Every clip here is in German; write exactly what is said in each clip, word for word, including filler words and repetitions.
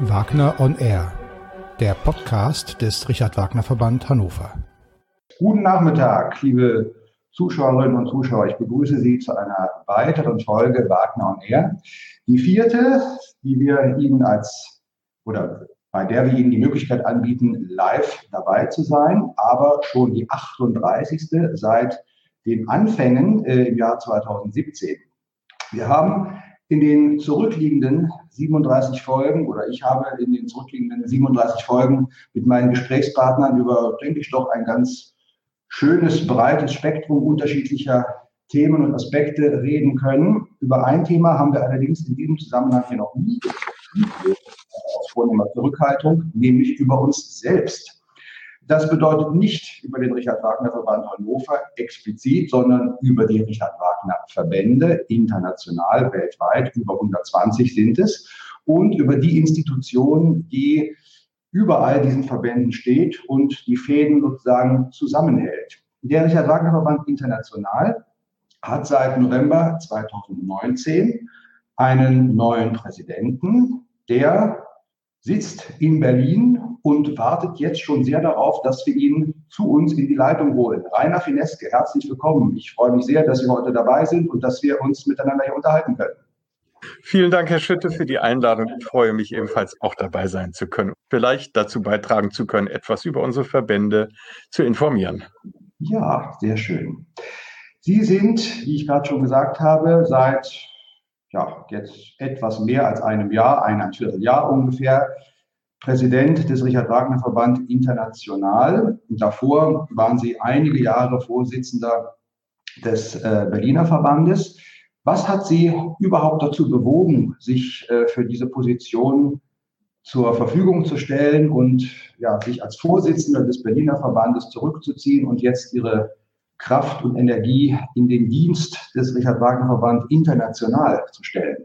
Wagner on Air, der Podcast des Richard Wagner Verband Hannover. Guten Nachmittag, liebe Zuschauerinnen und Zuschauer. Ich begrüße Sie zu einer weiteren Folge Wagner on Air. Die vierte, die wir Ihnen als, oder bei der wir Ihnen die Möglichkeit anbieten, live dabei zu sein, aber schon die achtunddreißigste seit den Anfängen äh, im Jahr zweitausendsiebzehn. Wir haben in den zurückliegenden siebenunddreißig Folgen, oder ich habe in den zurückliegenden siebenunddreißig Folgen mit meinen Gesprächspartnern über, denke ich, doch ein ganz schönes, breites Spektrum unterschiedlicher Themen und Aspekte reden können. Über ein Thema haben wir allerdings in diesem Zusammenhang hier noch nie gesprochen, aus vornehmer Zurückhaltung, nämlich über uns selbst. Das bedeutet nicht über den Richard Wagner Verband Hannover explizit, sondern über die Richard Wagner Verbände international, weltweit, über hundertzwanzig sind es, und über die Institution, die über all diesen Verbänden steht und die Fäden sozusagen zusammenhält. Der Richard Wagner Verband international hat seit November zweitausendneunzehn einen neuen Präsidenten, der sitzt in Berlin und wartet jetzt schon sehr darauf, dass wir ihn zu uns in die Leitung holen. Rainer Fineske, herzlich willkommen. Ich freue mich sehr, dass Sie heute dabei sind und dass wir uns miteinander hier unterhalten können. Vielen Dank, Herr Schütte, für die Einladung. Ich freue mich ebenfalls, auch dabei sein zu können, vielleicht dazu beitragen zu können, etwas über unsere Verbände zu informieren. Ja, sehr schön. Sie sind, wie ich gerade schon gesagt habe, seit ja, jetzt etwas mehr als einem Jahr, ein Vierteljahr ungefähr, Präsident des Richard Wagner Verband international. Und davor waren Sie einige Jahre Vorsitzender des äh, Berliner Verbandes. Was hat Sie überhaupt dazu bewogen, sich äh, für diese Position zur Verfügung zu stellen und ja, sich als Vorsitzender des Berliner Verbandes zurückzuziehen und jetzt Ihre Kraft und Energie in den Dienst des Richard Wagner Verband international zu stellen?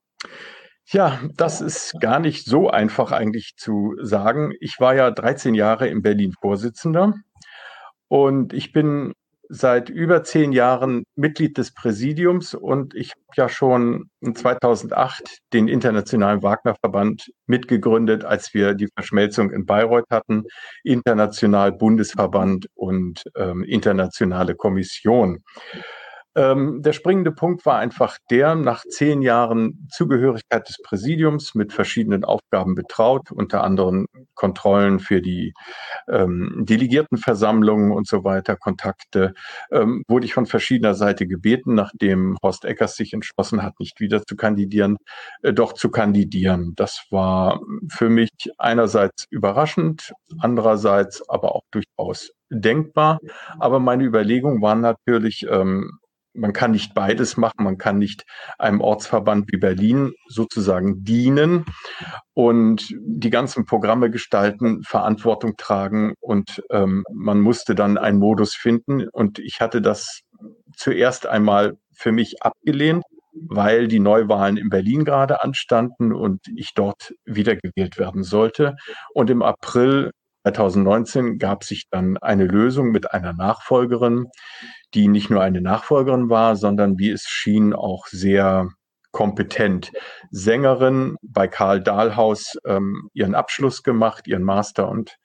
Ja, das ist gar nicht so einfach eigentlich zu sagen. Ich war ja dreizehn Jahre in Berlin Vorsitzender und ich bin seit über zehn Jahren Mitglied des Präsidiums und ich habe ja schon zweitausendacht den Internationalen Wagner-Verband mitgegründet, als wir die Verschmelzung in Bayreuth hatten, International Bundesverband und ähm, Internationale Kommission. Ähm, der springende Punkt war einfach der, nach zehn Jahren Zugehörigkeit des Präsidiums mit verschiedenen Aufgaben betraut, unter anderem Kontrollen für die ähm, Delegiertenversammlungen und so weiter, Kontakte, ähm, wurde ich von verschiedener Seite gebeten, nachdem Horst Eckers sich entschlossen hat, nicht wieder zu kandidieren, äh, doch zu kandidieren. Das war für mich einerseits überraschend, andererseits aber auch durchaus denkbar. Aber meine Überlegungen waren natürlich, ähm, man kann nicht beides machen, man kann nicht einem Ortsverband wie Berlin sozusagen dienen und die ganzen Programme gestalten, Verantwortung tragen und ähm, man musste dann einen Modus finden und ich hatte das zuerst einmal für mich abgelehnt, weil die Neuwahlen in Berlin gerade anstanden und ich dort wiedergewählt werden sollte und im April zweitausendneunzehn gab sich dann eine Lösung mit einer Nachfolgerin, die nicht nur eine Nachfolgerin war, sondern wie es schien auch sehr kompetent. Sängerin bei Karl Dahlhaus ähm, ihren Abschluss gemacht, ihren Master und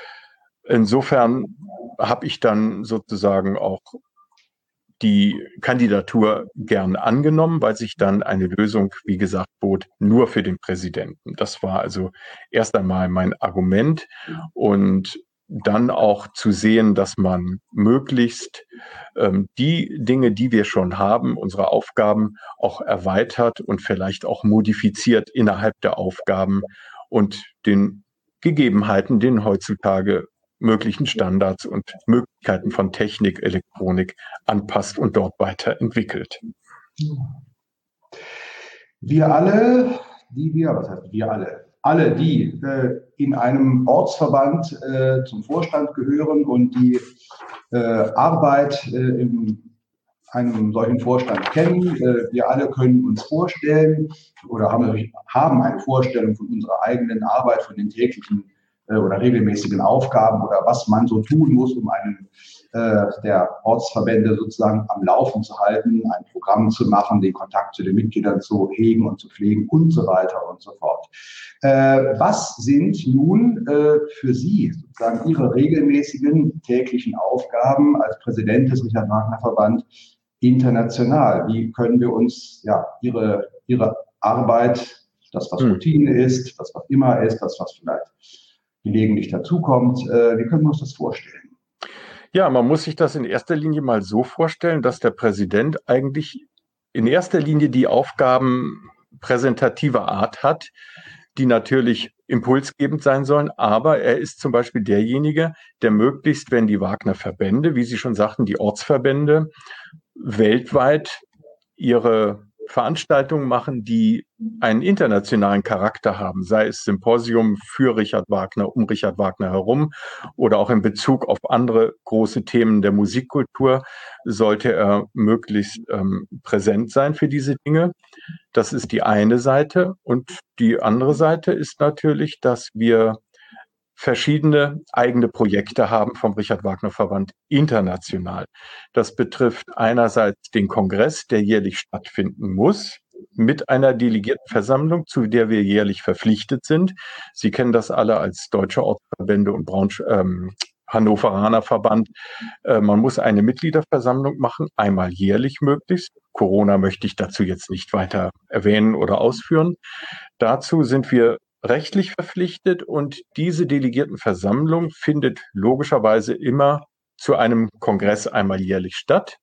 insofern habe ich dann sozusagen auch die Kandidatur gern angenommen, weil sich dann eine Lösung, wie gesagt, bot, nur für den Präsidenten. Das war also erst einmal mein Argument und dann auch zu sehen, dass man möglichst ähm, die Dinge, die wir schon haben, unsere Aufgaben auch erweitert und vielleicht auch modifiziert innerhalb der Aufgaben und den Gegebenheiten, den heutzutage möglichen Standards und Möglichkeiten von Technik, Elektronik anpasst und dort weiterentwickelt. Wir alle, die wir, was heißt wir alle? Alle, die äh, in einem Ortsverband äh, zum Vorstand gehören und die äh, Arbeit äh, in einem solchen Vorstand kennen, äh, wir alle können uns vorstellen oder haben, haben eine Vorstellung von unserer eigenen Arbeit, von den täglichen äh, oder regelmäßigen Aufgaben oder was man so tun muss, um einen äh, der Ortsverbände sozusagen am Laufen zu halten, ein Programm zu machen, den Kontakt zu den Mitgliedern zu hegen und zu pflegen und so weiter und so fort. Äh, was sind nun äh, für Sie sozusagen Ihre regelmäßigen täglichen Aufgaben als Präsident des Richard-Wagner-Verband international? Wie können wir uns ja Ihre, Ihre Arbeit, das was Routine ist, das was immer ist, das was vielleicht gelegentlich dazukommt, äh, wie können wir uns das vorstellen? Ja, man muss sich das in erster Linie mal so vorstellen, dass der Präsident eigentlich in erster Linie die Aufgaben präsentativer Art hat, die natürlich impulsgebend sein sollen, aber er ist zum Beispiel derjenige, der möglichst, wenn die Wagner-Verbände, wie Sie schon sagten, die Ortsverbände weltweit ihre Veranstaltungen machen, die einen internationalen Charakter haben, sei es Symposium für Richard Wagner, um Richard Wagner herum oder auch in Bezug auf andere große Themen der Musikkultur, sollte er möglichst ähm, präsent sein für diese Dinge. Das ist die eine Seite. Und die andere Seite ist natürlich, dass wir verschiedene eigene Projekte haben vom Richard-Wagner-Verband international. Das betrifft einerseits den Kongress, der jährlich stattfinden muss, mit einer Delegiertenversammlung, zu der wir jährlich verpflichtet sind. Sie kennen das alle als Deutsche Ortsverbände und Braunsch ähm, Hannoveraner Verband. Äh, man muss eine Mitgliederversammlung machen, einmal jährlich möglichst. Corona möchte ich dazu jetzt nicht weiter erwähnen oder ausführen. Dazu sind wir rechtlich verpflichtet und diese Delegiertenversammlung findet logischerweise immer zu einem Kongress einmal jährlich statt.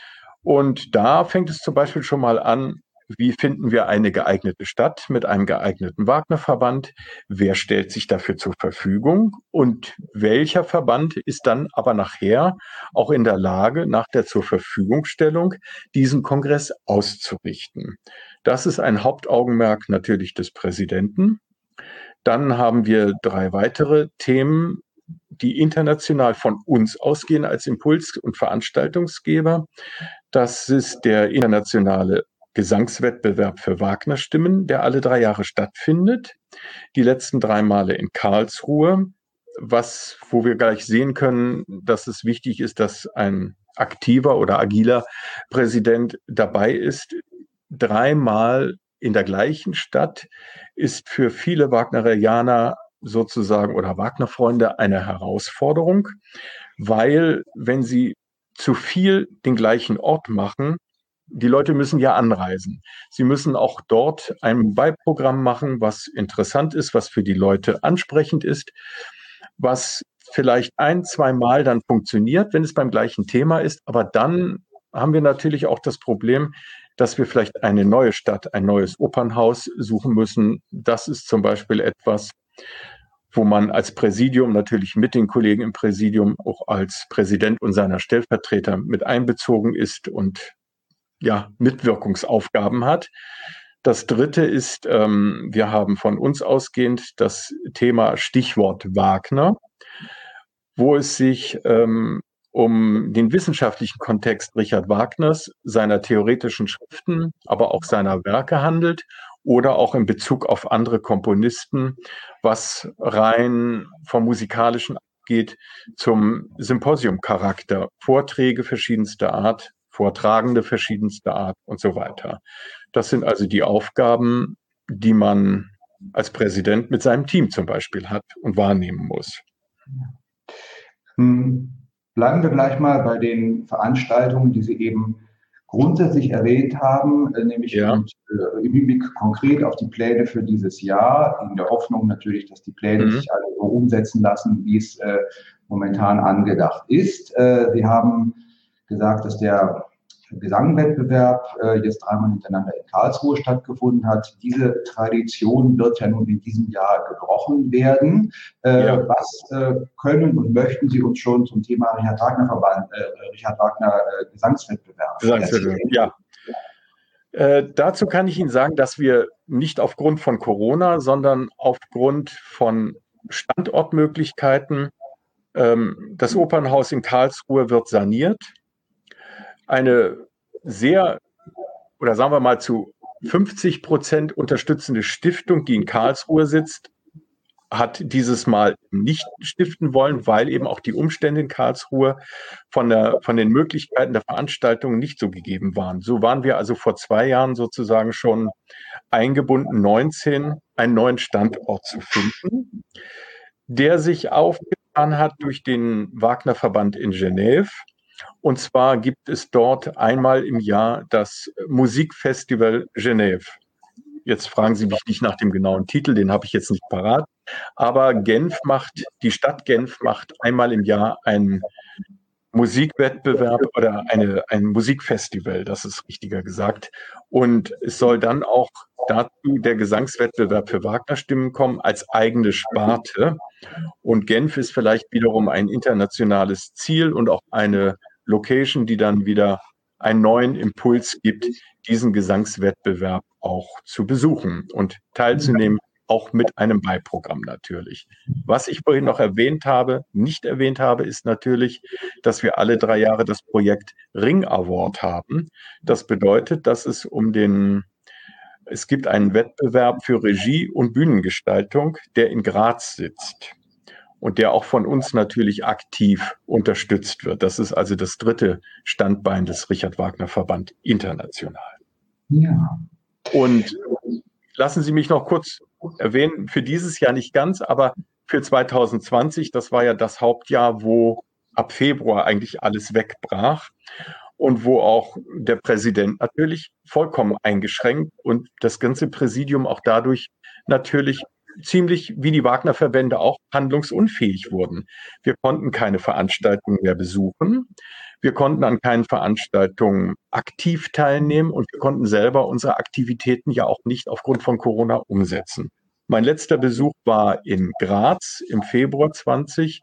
Und da fängt es zum Beispiel schon mal an, wie finden wir eine geeignete Stadt mit einem geeigneten Wagner-Verband? Wer stellt sich dafür zur Verfügung? Und welcher Verband ist dann aber nachher auch in der Lage, nach der zur Verfügungstellung diesen Kongress auszurichten? Das ist ein Hauptaugenmerk natürlich des Präsidenten. Dann haben wir drei weitere Themen, die international von uns ausgehen als Impuls- und Veranstaltungsgeber. Das ist der internationale Gesangswettbewerb für Wagner-Stimmen, der alle drei Jahre stattfindet. Die letzten drei Male in Karlsruhe, was, wo wir gleich sehen können, dass es wichtig ist, dass ein aktiver oder agiler Präsident dabei ist. Dreimal in der gleichen Stadt ist für viele Wagnerianer sozusagen oder Wagner-Freunde eine Herausforderung, weil wenn sie zu viel den gleichen Ort machen, die Leute müssen ja anreisen. Sie müssen auch dort ein Beiprogramm machen, was interessant ist, was für die Leute ansprechend ist, was vielleicht ein, zwei Mal dann funktioniert, wenn es beim gleichen Thema ist. Aber dann haben wir natürlich auch das Problem, dass wir vielleicht eine neue Stadt, ein neues Opernhaus suchen müssen. Das ist zum Beispiel etwas, wo man als Präsidium natürlich mit den Kollegen im Präsidium auch als Präsident und seiner Stellvertreter mit einbezogen ist und ja, Mitwirkungsaufgaben hat. Das dritte ist, ähm, wir haben von uns ausgehend das Thema Stichwort Wagner, wo es sich ähm, um den wissenschaftlichen Kontext Richard Wagners, seiner theoretischen Schriften, aber auch seiner Werke handelt oder auch in Bezug auf andere Komponisten, was rein vom Musikalischen geht, zum Symposiumcharakter, Vorträge verschiedenster Art, Vortragende verschiedenster Art und so weiter. Das sind also die Aufgaben, die man als Präsident mit seinem Team zum Beispiel hat und wahrnehmen muss. Bleiben wir gleich mal bei den Veranstaltungen, die Sie eben grundsätzlich erwähnt haben, nämlich ja. und, äh, im Hinblick konkret auf die Pläne für dieses Jahr, in der Hoffnung natürlich, dass die Pläne mhm. sich alle so umsetzen lassen, wie es äh, momentan angedacht ist. Äh, Sie haben gesagt, dass der Gesangwettbewerb äh, jetzt dreimal hintereinander in Karlsruhe stattgefunden hat. Diese Tradition wird ja nun in diesem Jahr gebrochen werden. Äh, ja. Was äh, können und möchten Sie uns schon zum Thema Richard Wagner Verband, äh, Richard Wagner äh, Gesangswettbewerb Gesangswettbewerb, ja. Äh, dazu kann ich Ihnen sagen, dass wir nicht aufgrund von Corona, sondern aufgrund von Standortmöglichkeiten, ähm, das Opernhaus in Karlsruhe wird saniert. Eine sehr, oder sagen wir mal zu fünfzig Prozent unterstützende Stiftung, die in Karlsruhe sitzt, hat dieses Mal nicht stiften wollen, weil eben auch die Umstände in Karlsruhe von, der, von den Möglichkeiten der Veranstaltung nicht so gegeben waren. So waren wir also vor zwei Jahren sozusagen schon eingebunden, neunzehn einen neuen Standort zu finden, der sich aufgetan hat durch den Wagner-Verband in Genève. Und zwar gibt es dort einmal im Jahr das Musikfestival Genève. Jetzt fragen Sie mich nicht nach dem genauen Titel, den habe ich jetzt nicht parat. Aber Genf macht, die Stadt Genf macht einmal im Jahr einen Musikwettbewerb oder eine, ein Musikfestival, das ist richtiger gesagt. Und es soll dann auch dazu der Gesangswettbewerb für Wagner-Stimmen kommen als eigene Sparte. Und Genf ist vielleicht wiederum ein internationales Ziel und auch eine Location, die dann wieder einen neuen Impuls gibt, diesen Gesangswettbewerb auch zu besuchen und teilzunehmen, auch mit einem Beiprogramm natürlich. Was ich vorhin noch erwähnt habe, nicht erwähnt habe, ist natürlich, dass wir alle drei Jahre das Projekt Ring Award haben. Das bedeutet, dass es um den, es gibt einen Wettbewerb für Regie und Bühnengestaltung, der in Graz sitzt und der auch von uns natürlich aktiv unterstützt wird. Das ist also das dritte Standbein des Richard Wagner Verband international. Ja. Und lassen Sie mich noch kurz erwähnen, für dieses Jahr nicht ganz, aber für zwanzig zwanzig, das war ja das Hauptjahr, wo ab Februar eigentlich alles wegbrach und wo auch der Präsident natürlich vollkommen eingeschränkt und das ganze Präsidium auch dadurch natürlich ziemlich wie die Wagner-Verbände auch handlungsunfähig wurden. Wir konnten keine Veranstaltungen mehr besuchen. Wir konnten an keinen Veranstaltungen aktiv teilnehmen und wir konnten selber unsere Aktivitäten ja auch nicht aufgrund von Corona umsetzen. Mein letzter Besuch war in Graz im Februar zwanzig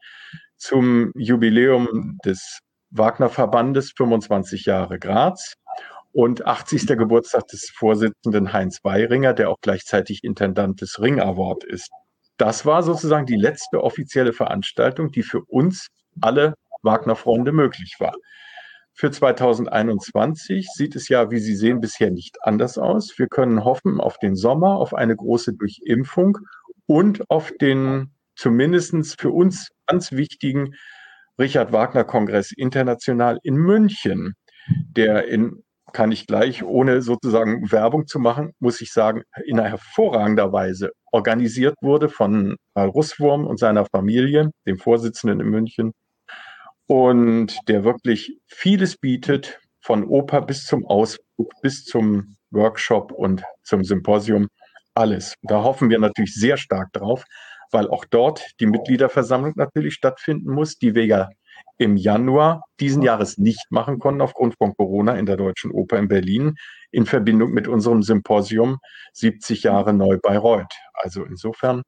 zum Jubiläum des Wagner-Verbandes, fünfundzwanzig Jahre Graz und achtzigsten Geburtstag des Vorsitzenden Heinz Weiringer, der auch gleichzeitig Intendant des Ring Award ist. Das war sozusagen die letzte offizielle Veranstaltung, die für uns alle Wagner-Freunde möglich war. Für zwanzig einundzwanzig sieht es ja, wie Sie sehen, bisher nicht anders aus. Wir können hoffen auf den Sommer, auf eine große Durchimpfung und auf den zumindest für uns ganz wichtigen Richard Wagner Kongress international in München, der in, kann ich gleich, ohne sozusagen Werbung zu machen, muss ich sagen, in einer hervorragender Weise organisiert wurde von Karl Russwurm und seiner Familie, dem Vorsitzenden in München, und der wirklich vieles bietet, von Oper bis zum Ausflug, bis zum Workshop und zum Symposium, alles. Da hoffen wir natürlich sehr stark drauf, weil auch dort die Mitgliederversammlung natürlich stattfinden muss, die wir ja im Januar diesen Jahres nicht machen konnten aufgrund von Corona in der Deutschen Oper in Berlin in Verbindung mit unserem Symposium siebzig Jahre neu Bayreuth. Also insofern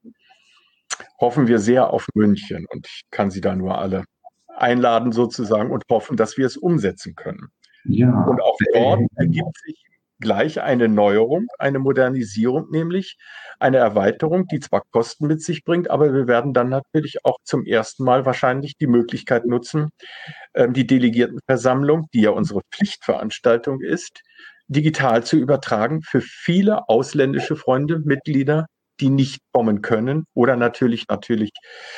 hoffen wir sehr auf München und ich kann Sie da nur alle einladen sozusagen und hoffen, dass wir es umsetzen können. Ja. Und auch dort ergibt sich gleich eine Neuerung, eine Modernisierung, nämlich eine Erweiterung, die zwar Kosten mit sich bringt, aber wir werden dann natürlich auch zum ersten Mal wahrscheinlich die Möglichkeit nutzen, die Delegiertenversammlung, die ja unsere Pflichtveranstaltung ist, digital zu übertragen für viele ausländische Freunde, Mitglieder, die nicht kommen können oder natürlich, natürlich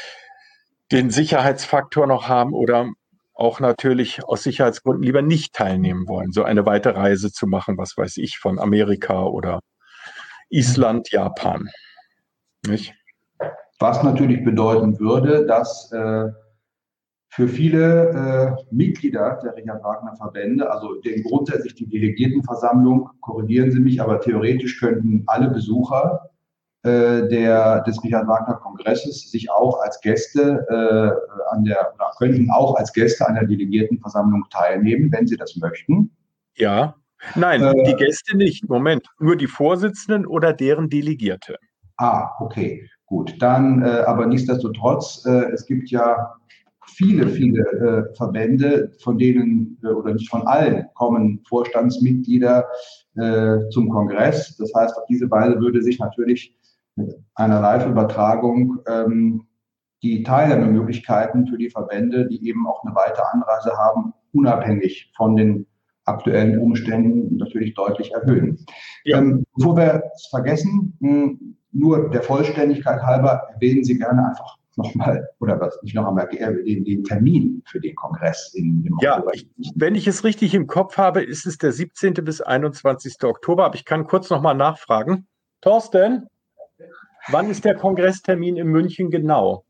den Sicherheitsfaktor noch haben oder auch natürlich aus Sicherheitsgründen lieber nicht teilnehmen wollen, so eine weite Reise zu machen, was weiß ich, von Amerika oder Island, Japan. Nicht? Was natürlich bedeuten würde, dass äh, für viele äh, Mitglieder der Richard Wagner Verbände, also den grundsätzlich die Delegiertenversammlung, korrigieren Sie mich, aber theoretisch könnten alle Besucher äh, der, des Richard Wagner Kongresses sich auch als Gäste äh, an der, oder könnten auch als Gäste an der Delegiertenversammlung teilnehmen, wenn sie das möchten. Ja, nein, äh, die Gäste nicht. Moment, nur die Vorsitzenden oder deren Delegierte. Ah, okay, gut. Dann, äh, aber nichtsdestotrotz, äh, es gibt ja viele, viele äh, Verbände, von denen, äh, oder nicht von allen, kommen Vorstandsmitglieder äh, zum Kongress. Das heißt, auf diese Weise würde sich natürlich mit einer Live-Übertragung ähm, die Teilnahmemöglichkeiten für die Verbände, die eben auch eine weite Anreise haben, unabhängig von den aktuellen Umständen natürlich deutlich erhöhen. Ja. Ähm, bevor wir es vergessen, nur der Vollständigkeit halber erwähnen Sie gerne einfach nochmal, oder was, nicht noch einmal, den, den Termin für den Kongress in, im Ja, Oktober. ich, wenn ich es richtig im Kopf habe, ist es der siebzehnten bis einundzwanzigsten Oktober, aber ich kann kurz nochmal nachfragen. Thorsten, wann ist der Kongresstermin in München genau?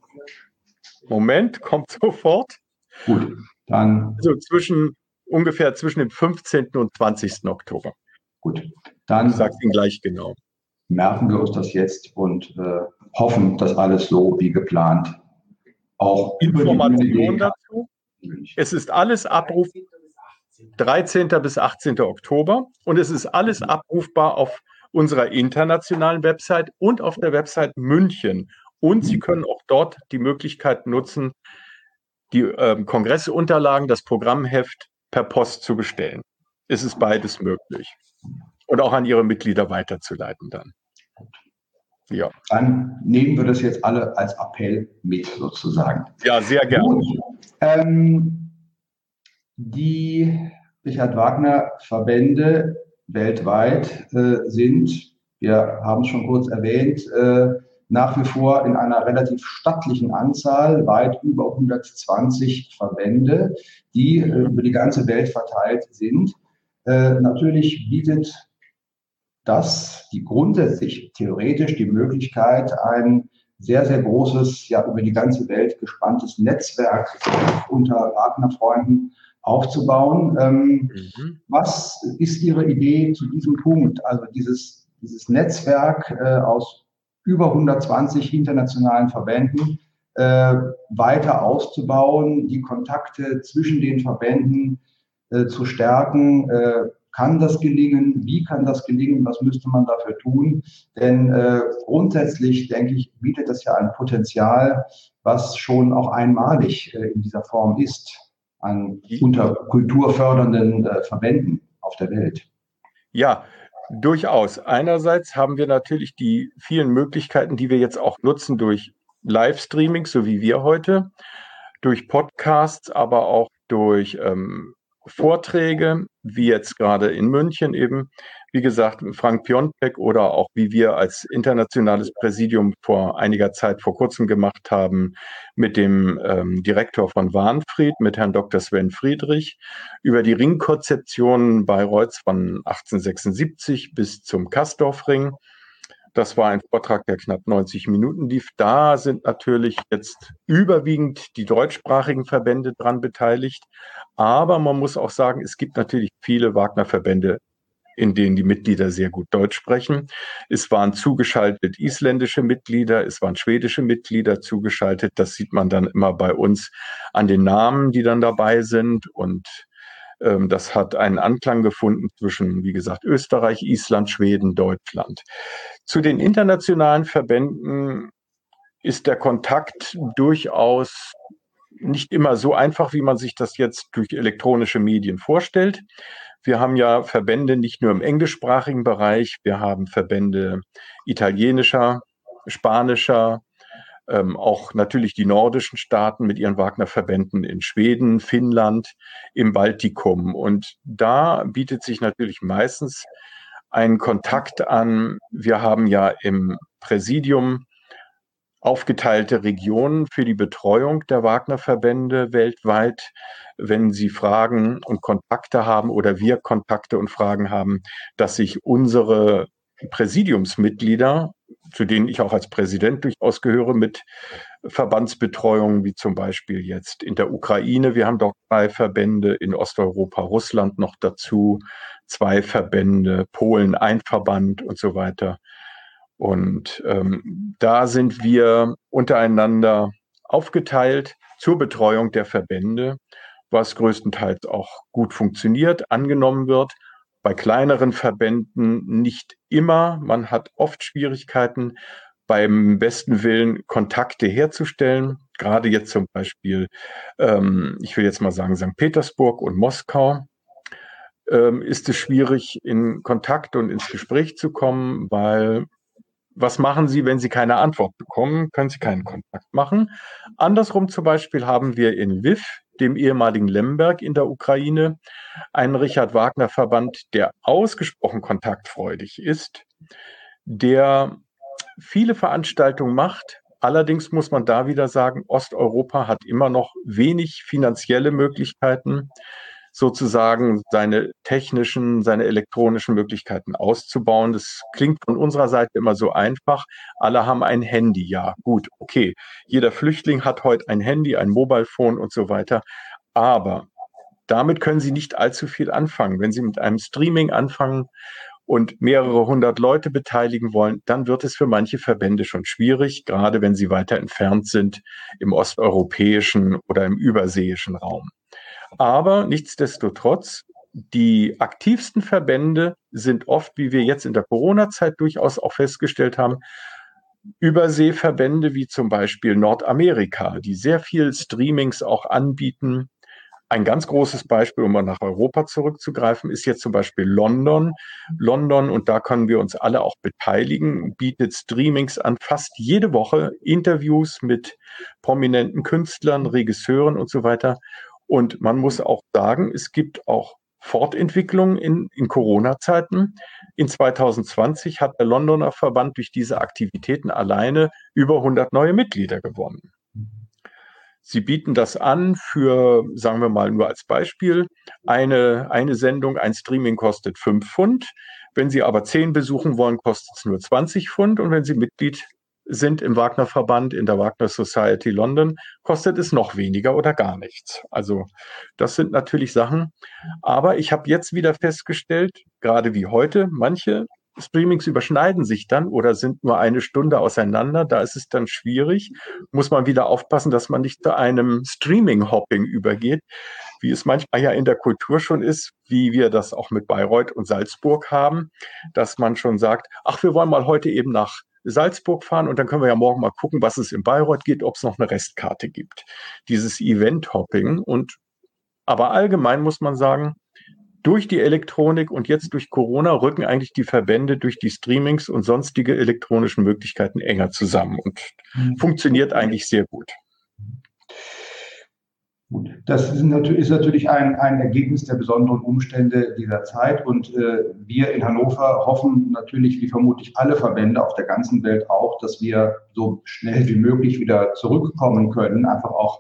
Moment, kommt sofort. Gut, dann. Also zwischen, ungefähr zwischen dem fünfzehnten und zwanzigsten Oktober. Gut, dann. Ich sage es Ihnen gleich genau. Merken wir uns das jetzt und äh, hoffen, dass alles so wie geplant auch Informationen dazu. Es ist alles Abruf dreizehnten bis achtzehnten Oktober und es ist alles abrufbar auf unserer internationalen Website und auf der Website München. Und Sie können auch dort die Möglichkeit nutzen, die äh, Kongressunterlagen, das Programmheft per Post zu bestellen. Es ist beides möglich. Und auch an Ihre Mitglieder weiterzuleiten dann. Ja. Dann nehmen wir das jetzt alle als Appell mit, sozusagen. Ja, sehr gerne. Ähm, die Richard-Wagner-Verbände weltweit äh, sind, wir haben es schon kurz erwähnt, äh, nach wie vor in einer relativ stattlichen Anzahl, weit über hundertzwanzig Verbände, die äh, über die ganze Welt verteilt sind. Äh, natürlich bietet das die grundsätzlich theoretisch die Möglichkeit, ein sehr, sehr großes, ja über die ganze Welt gespanntes Netzwerk unter Wagner-Freunden aufzubauen. Ähm, mhm. Was ist Ihre Idee zu diesem Punkt? Also dieses, dieses Netzwerk äh, aus über hundertzwanzig internationalen Verbänden äh, weiter auszubauen, die Kontakte zwischen den Verbänden äh, zu stärken. Äh, kann das gelingen? Wie kann das gelingen? Was müsste man dafür tun? Denn äh, grundsätzlich, denke ich, bietet das ja ein Potenzial, was schon auch einmalig äh, in dieser Form ist, an unter kulturfördernden äh, Verbänden auf der Welt. Ja, durchaus. Einerseits haben wir natürlich die vielen Möglichkeiten, die wir jetzt auch nutzen durch Livestreaming, so wie wir heute, durch Podcasts, aber auch durch ähm, Vorträge, wie jetzt gerade in München eben, wie gesagt, Frank Piontek oder auch wie wir als internationales Präsidium vor einiger Zeit, vor kurzem gemacht haben, mit dem ähm, Direktor von Wahnfried, mit Herrn Doktor Sven Friedrich, über die Ringkonzeption Bayreuths von achtzehnhundertsechsundsiebzig bis zum Kastorfring. Das war ein Vortrag, der knapp neunzig Minuten lief. Da sind natürlich jetzt überwiegend die deutschsprachigen Verbände dran beteiligt. Aber man muss auch sagen, es gibt natürlich viele Wagner-Verbände, in denen die Mitglieder sehr gut Deutsch sprechen. Es waren zugeschaltet isländische Mitglieder, es waren schwedische Mitglieder zugeschaltet. Das sieht man dann immer bei uns an den Namen, die dann dabei sind. Und ähm, das hat einen Anklang gefunden zwischen, wie gesagt, Österreich, Island, Schweden, Deutschland. Zu den internationalen Verbänden ist der Kontakt durchaus nicht immer so einfach, wie man sich das jetzt durch elektronische Medien vorstellt. Wir haben ja Verbände nicht nur im englischsprachigen Bereich, wir haben Verbände italienischer, spanischer, ähm, auch natürlich die nordischen Staaten mit ihren Wagner-Verbänden in Schweden, Finnland, im Baltikum. Und da bietet sich natürlich meistens ein Kontakt an. Wir haben ja im Präsidium aufgeteilte Regionen für die Betreuung der Wagner-Verbände weltweit. Wenn Sie Fragen und Kontakte haben oder wir Kontakte und Fragen haben, dass sich unsere Präsidiumsmitglieder, zu denen ich auch als Präsident durchaus gehöre, mit Verbandsbetreuungen, wie zum Beispiel jetzt in der Ukraine. Wir haben dort drei Verbände, in Osteuropa, Russland noch dazu, zwei Verbände, Polen, ein Verband und so weiter. Und ähm, da sind wir untereinander aufgeteilt zur Betreuung der Verbände, was größtenteils auch gut funktioniert, angenommen wird. Bei kleineren Verbänden nicht immer. Man hat oft Schwierigkeiten, beim besten Willen Kontakte herzustellen. Gerade jetzt zum Beispiel, ähm, ich will jetzt mal sagen, Sankt Petersburg und Moskau, ähm, ist es schwierig, in Kontakt und ins Gespräch zu kommen, weil was machen Sie, wenn Sie keine Antwort bekommen? Können Sie keinen Kontakt machen. Andersrum zum Beispiel haben wir in Lviv, dem ehemaligen Lemberg in der Ukraine, einen Richard-Wagner-Verband, der ausgesprochen kontaktfreudig ist, der viele Veranstaltungen macht. Allerdings muss man da wieder sagen, Osteuropa hat immer noch wenig finanzielle Möglichkeiten, sozusagen seine technischen, seine elektronischen Möglichkeiten auszubauen. Das klingt von unserer Seite immer so einfach. Alle haben ein Handy. Ja, gut, okay. Jeder Flüchtling hat heute ein Handy, ein Mobilephone und so weiter. Aber damit können Sie nicht allzu viel anfangen. Wenn Sie mit einem Streaming anfangen und mehrere hundert Leute beteiligen wollen, dann wird es für manche Verbände schon schwierig, gerade wenn sie weiter entfernt sind im osteuropäischen oder im überseeischen Raum. Aber nichtsdestotrotz, die aktivsten Verbände sind oft, wie wir jetzt in der Corona-Zeit durchaus auch festgestellt haben, Überseeverbände wie zum Beispiel Nordamerika, die sehr viel Streamings auch anbieten. Ein ganz großes Beispiel, um mal nach Europa zurückzugreifen, ist jetzt zum Beispiel London. London, und da können wir uns alle auch beteiligen, bietet Streamings an, fast jede Woche Interviews mit prominenten Künstlern, Regisseuren und so weiter. Und man muss auch sagen, es gibt auch Fortentwicklungen in, in Corona-Zeiten. In zwanzig zwanzig hat der Londoner Verband durch diese Aktivitäten alleine über hundert neue Mitglieder gewonnen. Sie bieten das an für, sagen wir mal nur als Beispiel, eine, eine Sendung, ein Streaming kostet fünf Pfund. Wenn Sie aber zehn besuchen wollen, kostet es nur zwanzig Pfund. Und wenn Sie Mitglied sind im Wagner-Verband, in der Wagner Society London, kostet es noch weniger oder gar nichts. Also das sind natürlich Sachen. Aber ich habe jetzt wieder festgestellt, gerade wie heute, manche Streamings überschneiden sich dann oder sind nur eine Stunde auseinander. Da ist es dann schwierig. Muss man wieder aufpassen, dass man nicht zu einem Streaming-Hopping übergeht, wie es manchmal ja in der Kultur schon ist, wie wir das auch mit Bayreuth und Salzburg haben, dass man schon sagt, ach, wir wollen mal heute eben nach Salzburg fahren und dann können wir ja morgen mal gucken, was es in Bayreuth gibt, ob es noch eine Restkarte gibt. Dieses Event-Hopping. Und aber allgemein muss man sagen, durch die Elektronik und jetzt durch Corona rücken eigentlich die Verbände durch die Streamings und sonstige elektronischen Möglichkeiten enger zusammen und mhm. funktioniert eigentlich sehr gut. Das ist natürlich ein, ein Ergebnis der besonderen Umstände dieser Zeit und äh, wir in Hannover hoffen natürlich, wie vermutlich alle Verbände auf der ganzen Welt auch, dass wir so schnell wie möglich wieder zurückkommen können, einfach auch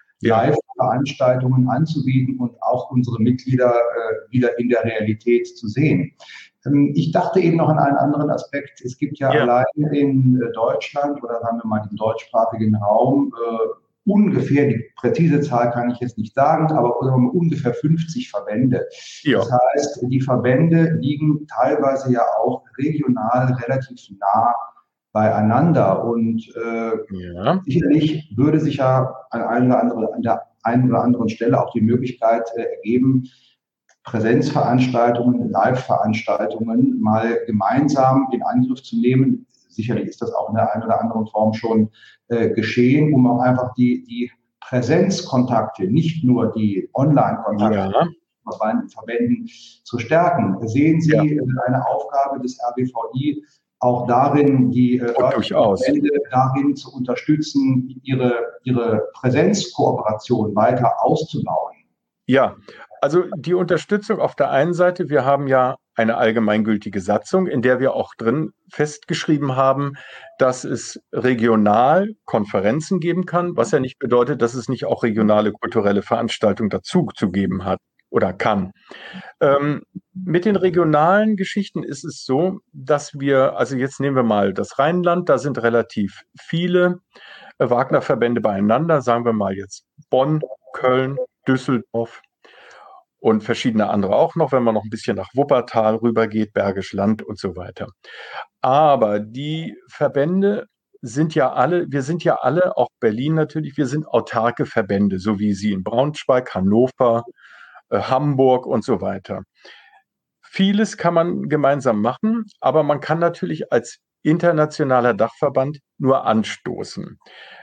Live-Veranstaltungen anzubieten und auch unsere Mitglieder äh, wieder in der Realität zu sehen. Ähm, ich dachte eben noch an einen anderen Aspekt. Es gibt ja, ja. allein in äh, Deutschland oder sagen wir mal im deutschsprachigen Raum äh, ungefähr, die präzise Zahl kann ich jetzt nicht sagen, aber ungefähr fünfzig Verbände. Ja. Das heißt, die Verbände liegen teilweise ja auch regional relativ nah beieinander und äh, ja. sicherlich würde sich ja an, einer oder andere, an der einen oder anderen Stelle auch die Möglichkeit äh, ergeben, Präsenzveranstaltungen, Live-Veranstaltungen mal gemeinsam in Angriff zu nehmen. Sicherlich ist das auch in der einen oder anderen Form schon äh, geschehen, um auch einfach die, die Präsenzkontakte, nicht nur die Online-Kontakte ja. bei den Verbänden zu stärken. Sehen Sie ja. eine Aufgabe des R B V I auch darin, die äh, Verbände darin zu unterstützen, ihre, ihre Präsenzkooperation weiter auszubauen? Ja, also die Unterstützung auf der einen Seite, wir haben ja eine allgemeingültige Satzung, in der wir auch drin festgeschrieben haben, dass es regional Konferenzen geben kann, was ja nicht bedeutet, dass es nicht auch regionale kulturelle Veranstaltungen dazu zu geben hat oder kann. Ähm, mit den regionalen Geschichten ist es so, dass wir, also jetzt nehmen wir mal das Rheinland, da sind relativ viele äh, Wagner-Verbände beieinander, sagen wir mal jetzt Bonn, Köln, Düsseldorf und verschiedene andere auch noch, wenn man noch ein bisschen nach Wuppertal rübergeht, Bergisch Land und so weiter. Aber die Verbände sind ja alle, wir sind ja alle, auch Berlin natürlich, wir sind autarke Verbände, so wie sie in Braunschweig, Hannover, äh, Hamburg und so weiter. Vieles kann man gemeinsam machen, aber man kann natürlich als internationaler Dachverband nur anstoßen.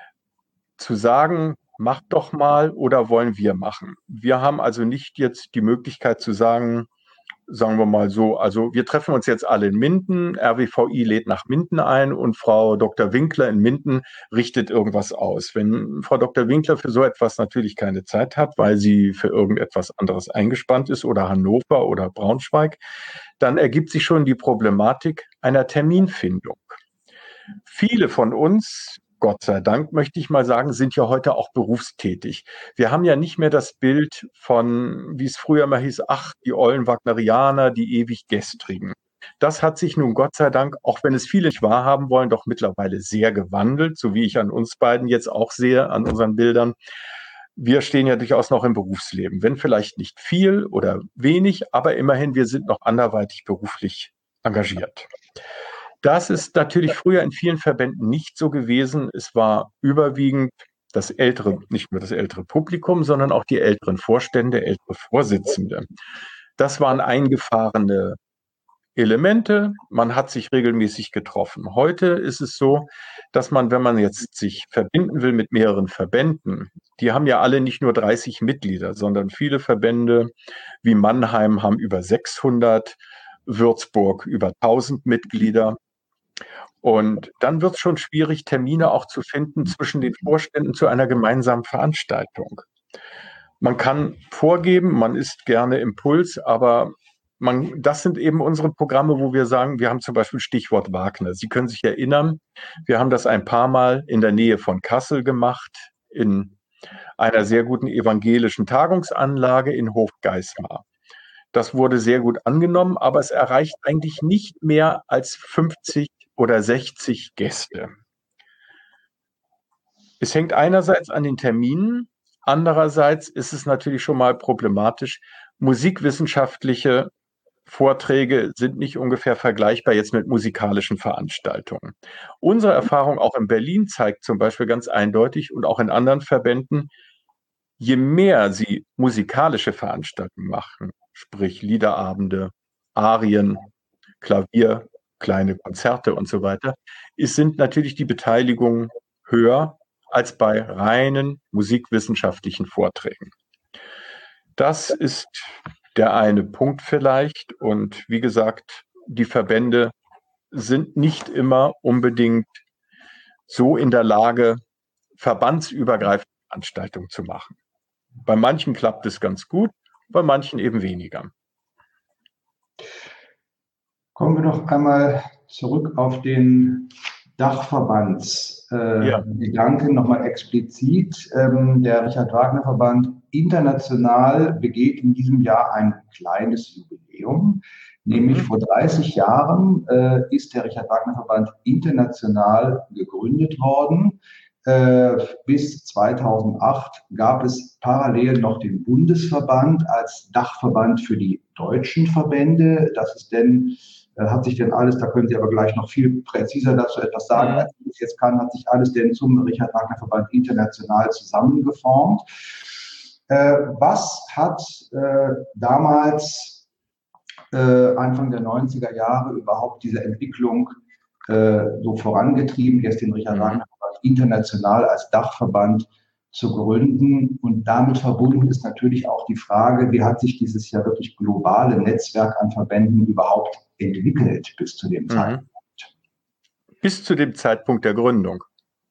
Zu sagen, macht doch mal oder wollen wir machen. Wir haben also nicht jetzt die Möglichkeit zu sagen, sagen wir mal so, also wir treffen uns jetzt alle in Minden, R W V I lädt nach Minden ein und Frau Doktor Winkler in Minden richtet irgendwas aus. Wenn Frau Doktor Winkler für so etwas natürlich keine Zeit hat, weil sie für irgendetwas anderes eingespannt ist oder Hannover oder Braunschweig, dann ergibt sich schon die Problematik einer Terminfindung. Viele von uns, Gott sei Dank, möchte ich mal sagen, sind ja heute auch berufstätig. Wir haben ja nicht mehr das Bild von, wie es früher mal hieß, ach, die ollen Wagnerianer, die ewig Gestrigen. Das hat sich nun Gott sei Dank, auch wenn es viele nicht wahrhaben wollen, doch mittlerweile sehr gewandelt, so wie ich an uns beiden jetzt auch sehe, an unseren Bildern. Wir stehen ja durchaus noch im Berufsleben, wenn vielleicht nicht viel oder wenig, aber immerhin, wir sind noch anderweitig beruflich engagiert. Das ist natürlich früher in vielen Verbänden nicht so gewesen. Es war überwiegend das ältere, nicht nur das ältere Publikum, sondern auch die älteren Vorstände, ältere Vorsitzende. Das waren eingefahrene Elemente. Man hat sich regelmäßig getroffen. Heute ist es so, dass man, wenn man jetzt sich verbinden will mit mehreren Verbänden, die haben ja alle nicht nur dreißig Mitglieder, sondern viele Verbände wie Mannheim haben über sechshundert, Würzburg über tausend Mitglieder. Und dann wird es schon schwierig, Termine auch zu finden zwischen den Vorständen zu einer gemeinsamen Veranstaltung. Man kann vorgeben, man ist gerne Impuls, aber man, das sind eben unsere Programme, wo wir sagen, wir haben zum Beispiel Stichwort Wagner. Sie können sich erinnern, wir haben das ein paar Mal in der Nähe von Kassel gemacht, in einer sehr guten evangelischen Tagungsanlage in Hofgeismar. Das wurde sehr gut angenommen, aber es erreicht eigentlich nicht mehr als fünfzig oder sechzig Gäste. Es hängt einerseits an den Terminen, andererseits ist es natürlich schon mal problematisch. Musikwissenschaftliche Vorträge sind nicht ungefähr vergleichbar jetzt mit musikalischen Veranstaltungen. Unsere Erfahrung auch in Berlin zeigt zum Beispiel ganz eindeutig und auch in anderen Verbänden, je mehr sie musikalische Veranstaltungen machen, sprich Liederabende, Arien, Klavier, kleine Konzerte und so weiter, ist, sind natürlich die Beteiligungen höher als bei reinen musikwissenschaftlichen Vorträgen. Das ist der eine Punkt vielleicht. Und wie gesagt, die Verbände sind nicht immer unbedingt so in der Lage, verbandsübergreifende Veranstaltungen zu machen. Bei manchen klappt es ganz gut, bei manchen eben weniger. Kommen wir noch einmal zurück auf den Dachverbandsgedanken, äh, ja. Nochmal explizit. Ähm, der Richard-Wagner-Verband international begeht in diesem Jahr ein kleines Jubiläum. Nämlich mhm. vor dreißig Jahren äh, ist der Richard-Wagner-Verband international gegründet worden. Äh, bis zweitausendacht gab es parallel noch den Bundesverband als Dachverband für die deutschen Verbände. Das ist denn hat sich denn alles, da können Sie aber gleich noch viel präziser dazu etwas sagen, als ich es jetzt kann, hat sich alles denn zum Richard-Wagner-Verband international zusammengeformt. Äh, was hat äh, damals, äh, Anfang der neunziger Jahre, überhaupt diese Entwicklung äh, so vorangetrieben, jetzt den Richard-Wagner-Verband international als Dachverband zu gründen? Und damit verbunden ist natürlich auch die Frage, wie hat sich dieses ja wirklich globale Netzwerk an Verbänden überhaupt entwickelt bis zu dem mhm. Zeitpunkt? Bis zu dem Zeitpunkt der Gründung?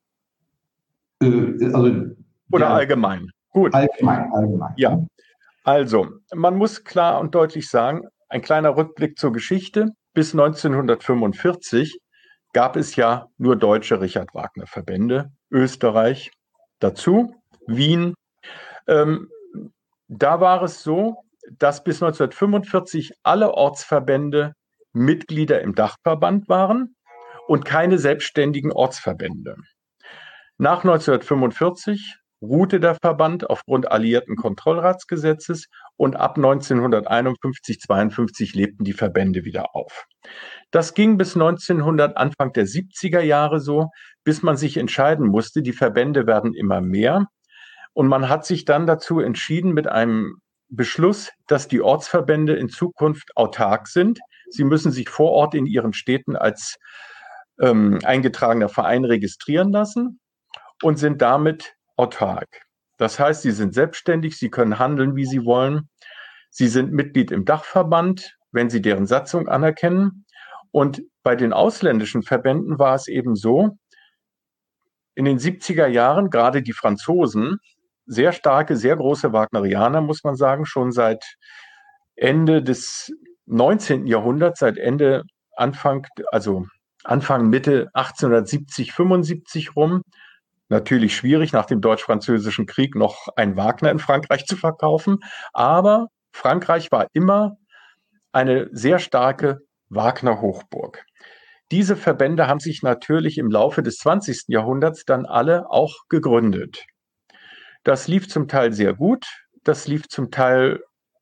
Äh, also, Oder ja, allgemein? Gut. Allgemein, allgemein. Ja, also man muss klar und deutlich sagen, ein kleiner Rückblick zur Geschichte. Bis neunzehnhundertfünfundvierzig gab es ja nur deutsche Richard-Wagner-Verbände, Österreich dazu, Wien. Ähm, da war es so, dass bis neunzehnhundertfünfundvierzig alle Ortsverbände Mitglieder im Dachverband waren und keine selbstständigen Ortsverbände. Nach neunzehnhundertfünfundvierzig ruhte der Verband aufgrund alliierten Kontrollratsgesetzes und ab neunzehnhunderteinundfünfzig, zweiundfünfzig lebten die Verbände wieder auf. Das ging bis neunzehnhundert, Anfang der siebziger Jahre so, bis man sich entscheiden musste, die Verbände werden immer mehr. Und man hat sich dann dazu entschieden mit einem Beschluss, dass die Ortsverbände in Zukunft autark sind. Sie müssen sich vor Ort in ihren Städten als ähm, eingetragener Verein registrieren lassen und sind damit autark. Das heißt, sie sind selbstständig, sie können handeln, wie sie wollen. Sie sind Mitglied im Dachverband, wenn sie deren Satzung anerkennen. Und bei den ausländischen Verbänden war es eben so, in den siebziger Jahren, gerade die Franzosen, sehr starke, sehr große Wagnerianer, muss man sagen, schon seit Ende des neunzehnten Jahrhunderts, seit Ende, Anfang, also Anfang, Mitte achtzehnhundertsiebzig, fünfundsiebzig rum. Natürlich schwierig, nach dem Deutsch-Französischen Krieg noch ein Wagner in Frankreich zu verkaufen. Aber Frankreich war immer eine sehr starke Wagner-Hochburg. Diese Verbände haben sich natürlich im Laufe des zwanzigsten Jahrhunderts dann alle auch gegründet. Das lief zum Teil sehr gut, das lief zum Teil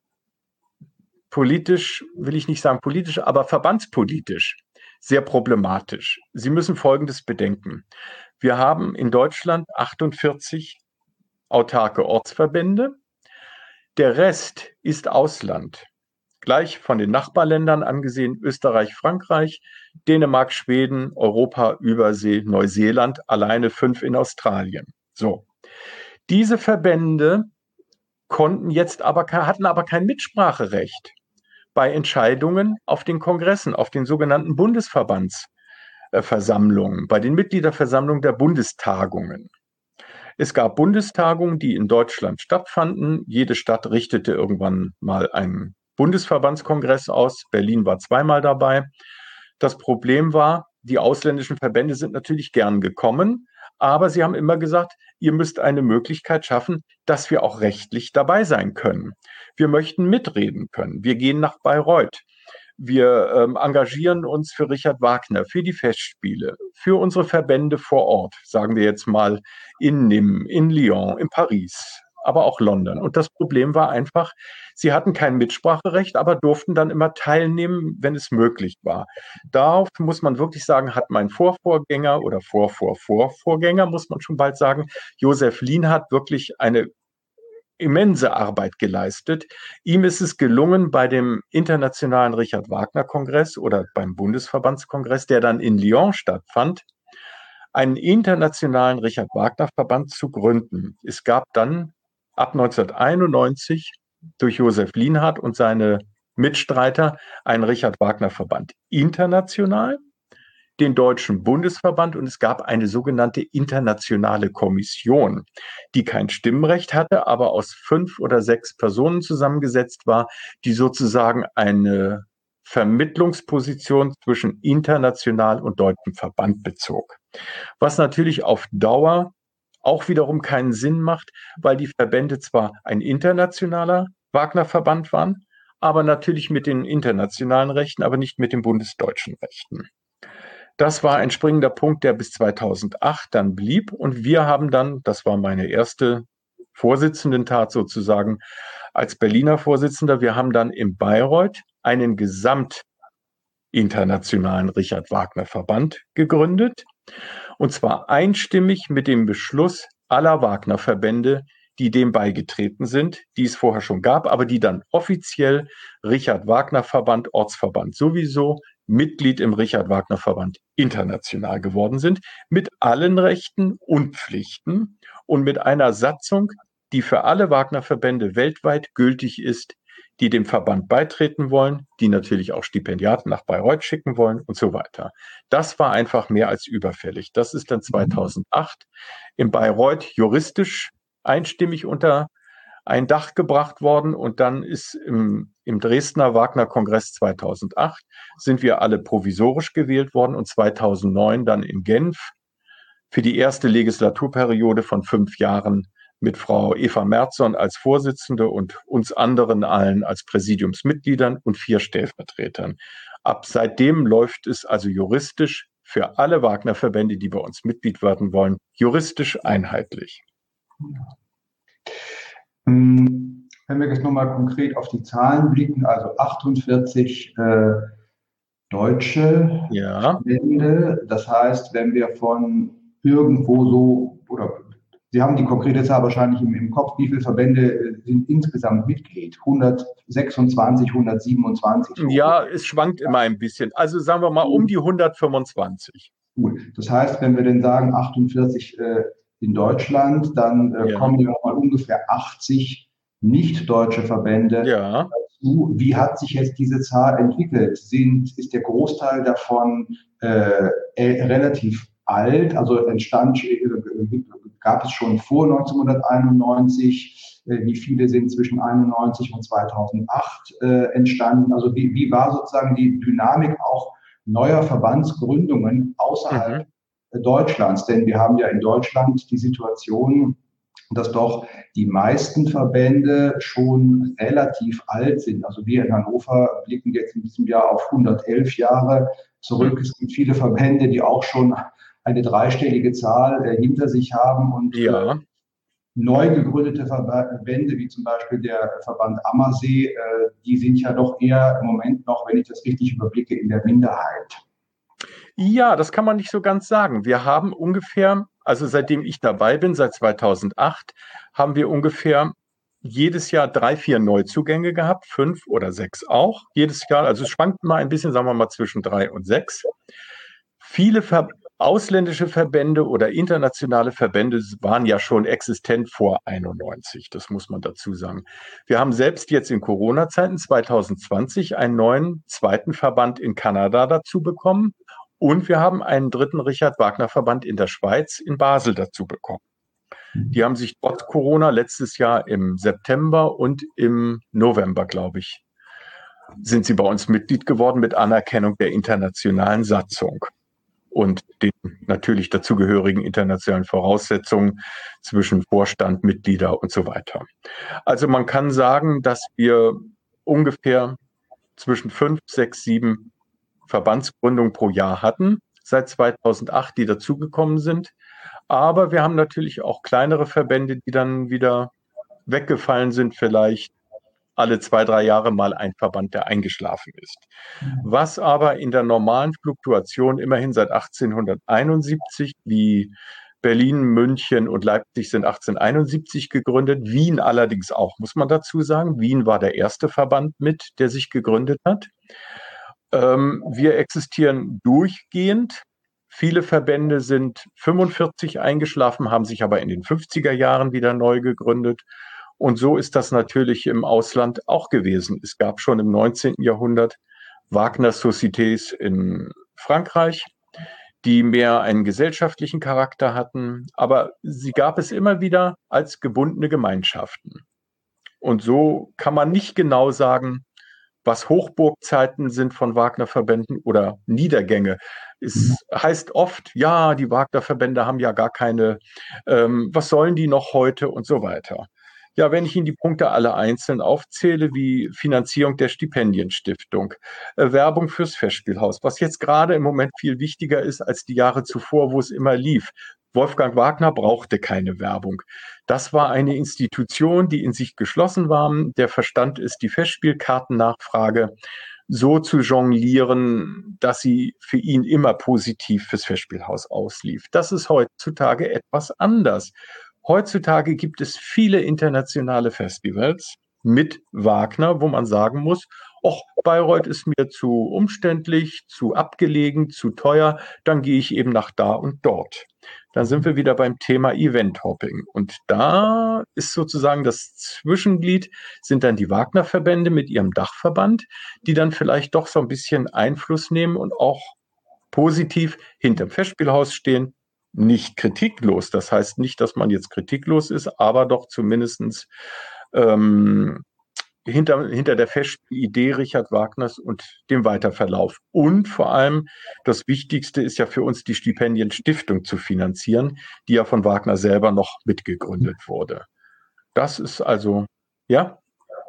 politisch, will ich nicht sagen politisch, aber verbandspolitisch sehr problematisch. Sie müssen Folgendes bedenken. Wir haben in Deutschland achtundvierzig autarke Ortsverbände. Der Rest ist Ausland. Gleich von den Nachbarländern angesehen, Österreich, Frankreich, Dänemark, Schweden, Europa, Übersee, Neuseeland, alleine fünf in Australien. So. Diese Verbände konnten jetzt aber, hatten aber kein Mitspracherecht bei Entscheidungen auf den Kongressen, auf den sogenannten Bundesverbandsversammlungen, bei den Mitgliederversammlungen der Bundestagungen. Es gab Bundestagungen, die in Deutschland stattfanden. Jede Stadt richtete irgendwann mal einen Bundesverbandskongress aus. Berlin war zweimal dabei. Das Problem war, die ausländischen Verbände sind natürlich gern gekommen, aber sie haben immer gesagt, ihr müsst eine Möglichkeit schaffen, dass wir auch rechtlich dabei sein können. Wir möchten mitreden können. Wir gehen nach Bayreuth. Wir ähm, engagieren uns für Richard Wagner, für die Festspiele, für unsere Verbände vor Ort, sagen wir jetzt mal in Nîmes, in Lyon, in Paris, aber auch London. Und das Problem war einfach, sie hatten kein Mitspracherecht, aber durften dann immer teilnehmen, wenn es möglich war. Darauf muss man wirklich sagen, hat mein Vorvorgänger oder Vorvorvorvorgänger, muss man schon bald sagen, Josef Lienhardt wirklich eine immense Arbeit geleistet. Ihm ist es gelungen, bei dem Internationalen Richard Wagner Kongress oder beim Bundesverbandskongress, der dann in Lyon stattfand, einen internationalen Richard Wagner Verband zu gründen. Es gab dann ab neunzehnhunderteinundneunzig durch Josef Lienhardt und seine Mitstreiter einen Richard Wagner Verband international, den Deutschen Bundesverband, und es gab eine sogenannte internationale Kommission, die kein Stimmrecht hatte, aber aus fünf oder sechs Personen zusammengesetzt war, die sozusagen eine Vermittlungsposition zwischen international und deutschem Verband bezog. Was natürlich auf Dauer auch wiederum keinen Sinn macht, weil die Verbände zwar ein internationaler Wagner-Verband waren, aber natürlich mit den internationalen Rechten, aber nicht mit den bundesdeutschen Rechten. Das war ein springender Punkt, der bis zweitausendacht dann blieb. Und wir haben dann, das war meine erste Vorsitzendentat sozusagen als Berliner Vorsitzender, wir haben dann in Bayreuth einen gesamtinternationalen Richard Wagner Verband gegründet. Und zwar einstimmig mit dem Beschluss aller Wagner-Verbände, die dem beigetreten sind, die es vorher schon gab, aber die dann offiziell Richard Wagner Verband, Ortsverband sowieso, Mitglied im Richard Wagner Verband international geworden sind, mit allen Rechten und Pflichten und mit einer Satzung, die für alle Wagner-Verbände weltweit gültig ist, die dem Verband beitreten wollen, die natürlich auch Stipendiaten nach Bayreuth schicken wollen und so weiter. Das war einfach mehr als überfällig. Das ist dann zweitausendacht in Bayreuth juristisch einstimmig unter ein Dach gebracht worden, und dann ist im, im Dresdner Wagner-Kongress zweitausendacht sind wir alle provisorisch gewählt worden und zweitausendneun dann in Genf für die erste Legislaturperiode von fünf Jahren mit Frau Eva Merzon als Vorsitzende und uns anderen allen als Präsidiumsmitgliedern und vier Stellvertretern. Ab seitdem läuft es also juristisch für alle Wagner-Verbände, die bei uns Mitglied werden wollen, juristisch einheitlich. Wenn wir jetzt nochmal konkret auf die Zahlen blicken, also achtundvierzig äh, deutsche ja. Verbände, das heißt, wenn wir von irgendwo so, oder Sie haben die konkrete Zahl wahrscheinlich im, im Kopf, wie viele Verbände sind insgesamt Mitglied? hundertsechsundzwanzig, hundertsiebenundzwanzig? Ja, es schwankt immer ein bisschen. Also sagen wir mal um die hundertfünfundzwanzig. Gut, das heißt, wenn wir denn sagen achtundvierzig äh, in Deutschland, dann äh, ja. kommen ja mal ungefähr achtzig nicht-deutsche Verbände ja. dazu. Wie hat sich jetzt diese Zahl entwickelt? Sind, ist der Großteil davon äh, äh, relativ alt, also entstand, äh, gab es schon vor neunzehnhunderteinundneunzig? Äh, wie viele sind zwischen einundneunzig und zweitausendacht äh, entstanden? Also wie, wie war sozusagen die Dynamik auch neuer Verbandsgründungen außerhalb mhm. Deutschlands. Denn wir haben ja in Deutschland die Situation, dass doch die meisten Verbände schon relativ alt sind. Also wir in Hannover blicken jetzt in diesem Jahr auf hundertelf Jahre zurück. Es gibt viele Verbände, die auch schon eine dreistellige Zahl äh, hinter sich haben und ja. äh, neu gegründete Verbände, wie zum Beispiel der Verband Ammersee, äh, die sind ja doch eher im Moment noch, wenn ich das richtig überblicke, in der Minderheit. Ja, das kann man nicht so ganz sagen. Wir haben ungefähr, also seitdem ich dabei bin, seit zweitausendacht, haben wir ungefähr jedes Jahr drei, vier Neuzugänge gehabt, fünf oder sechs auch. Jedes Jahr, also es schwankt mal ein bisschen, sagen wir mal zwischen drei und sechs. Viele Ver- ausländische Verbände oder internationale Verbände waren ja schon existent vor einundneunzig, das muss man dazu sagen. Wir haben selbst jetzt in Corona-Zeiten zweitausendzwanzig einen neuen zweiten Verband in Kanada dazu bekommen. Und wir haben einen dritten Richard-Wagner-Verband in der Schweiz, in Basel, dazu bekommen. Die haben sich trotz Corona letztes Jahr im September und im November, glaube ich, sind sie bei uns Mitglied geworden mit Anerkennung der internationalen Satzung und den natürlich dazugehörigen internationalen Voraussetzungen zwischen Vorstand, Mitglieder und so weiter. Also man kann sagen, dass wir ungefähr zwischen fünf, sechs, sieben Verbandsgründungen pro Jahr hatten, seit zweitausendacht, die dazugekommen sind. Aber wir haben natürlich auch kleinere Verbände, die dann wieder weggefallen sind, vielleicht alle zwei, drei Jahre mal ein Verband, der eingeschlafen ist. Was aber in der normalen Fluktuation immerhin seit achtzehnhunderteinundsiebzig, wie Berlin, München und Leipzig sind achtzehnhunderteinundsiebzig gegründet, Wien allerdings auch, muss man dazu sagen. Wien war der erste Verband mit, der sich gegründet hat. Wir existieren durchgehend. Viele Verbände sind fünfundvierzig eingeschlafen, haben sich aber in den fünfziger Jahren wieder neu gegründet. Und so ist das natürlich im Ausland auch gewesen. Es gab schon im neunzehnten Jahrhundert Wagner-Societés in Frankreich, die mehr einen gesellschaftlichen Charakter hatten. Aber sie gab es immer wieder als gebundene Gemeinschaften. Und so kann man nicht genau sagen, was Hochburgzeiten sind von Wagner-Verbänden oder Niedergänge. Es heißt oft, ja, die Wagner-Verbände haben ja gar keine, ähm, was sollen die noch heute und so weiter. Ja, wenn ich Ihnen die Punkte alle einzeln aufzähle, wie Finanzierung der Stipendienstiftung, äh, Werbung fürs Festspielhaus, was jetzt gerade im Moment viel wichtiger ist als die Jahre zuvor, wo es immer lief. Wolfgang Wagner brauchte keine Werbung. Das war eine Institution, die in sich geschlossen war. Der Verstand ist, die Festspielkartennachfrage so zu jonglieren, dass sie für ihn immer positiv fürs Festspielhaus auslief. Das ist heutzutage etwas anders. Heutzutage gibt es viele internationale Festivals mit Wagner, wo man sagen muss, ach, Bayreuth ist mir zu umständlich, zu abgelegen, zu teuer, dann gehe ich eben nach da und dort. Dann sind wir wieder beim Thema Event-Hopping. Und da ist sozusagen das Zwischenglied, sind dann die Wagner-Verbände mit ihrem Dachverband, die dann vielleicht doch so ein bisschen Einfluss nehmen und auch positiv hinterm Festspielhaus stehen. Nicht kritiklos, das heißt nicht, dass man jetzt kritiklos ist, aber doch zumindestens ähm, hinter, hinter der Festspielidee Richard Wagners und dem Weiterverlauf. Und vor allem, das Wichtigste ist ja für uns, die Stipendienstiftung zu finanzieren, die ja von Wagner selber noch mitgegründet wurde. Das ist also, ja?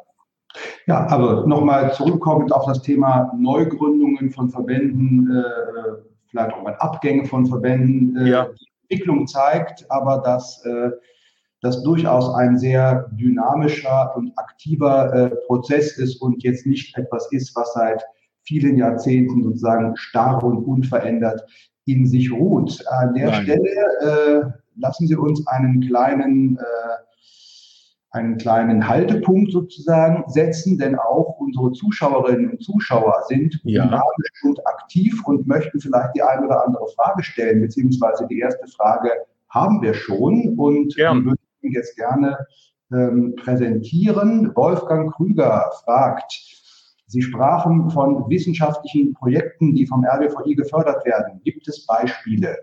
Ja, aber nochmal zurückkommend auf das Thema Neugründungen von Verbänden, äh, vielleicht auch mal Abgänge von Verbänden, äh, ja. Die Entwicklung zeigt aber, dass äh, das durchaus ein sehr dynamischer und aktiver äh, Prozess ist und jetzt nicht etwas ist, was seit vielen Jahrzehnten sozusagen starr und unverändert in sich ruht. An der Nein. Stelle äh, lassen Sie uns einen kleinen, äh, einen kleinen Haltepunkt sozusagen setzen, denn auch unsere Zuschauerinnen und Zuschauer sind Ja. dynamisch und aktiv und möchten vielleicht die eine oder andere Frage stellen, beziehungsweise die erste Frage haben wir schon und Ja. die würde ich jetzt gerne ähm, präsentieren. Wolfgang Krüger fragt, Sie sprachen von wissenschaftlichen Projekten, die vom R W V I gefördert werden. Gibt es Beispiele?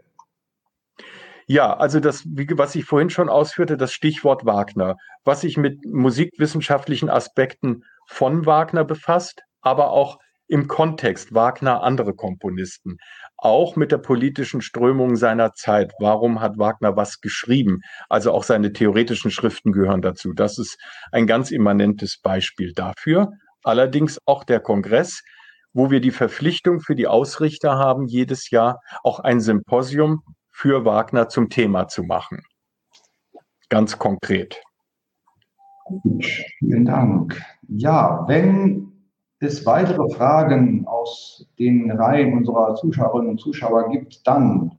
Ja, also das, was ich vorhin schon ausführte, das Stichwort Wagner, was sich mit musikwissenschaftlichen Aspekten von Wagner befasst, aber auch im Kontext Wagner, andere Komponisten, auch mit der politischen Strömung seiner Zeit. Warum hat Wagner was geschrieben? Also auch seine theoretischen Schriften gehören dazu. Das ist ein ganz immanentes Beispiel dafür. Allerdings auch der Kongress, wo wir die Verpflichtung für die Ausrichter haben, jedes Jahr auch ein Symposium für Wagner zum Thema zu machen. Ganz konkret. Gut, vielen Dank. Ja, wenn es weitere Fragen aus den Reihen unserer Zuschauerinnen und Zuschauer gibt, dann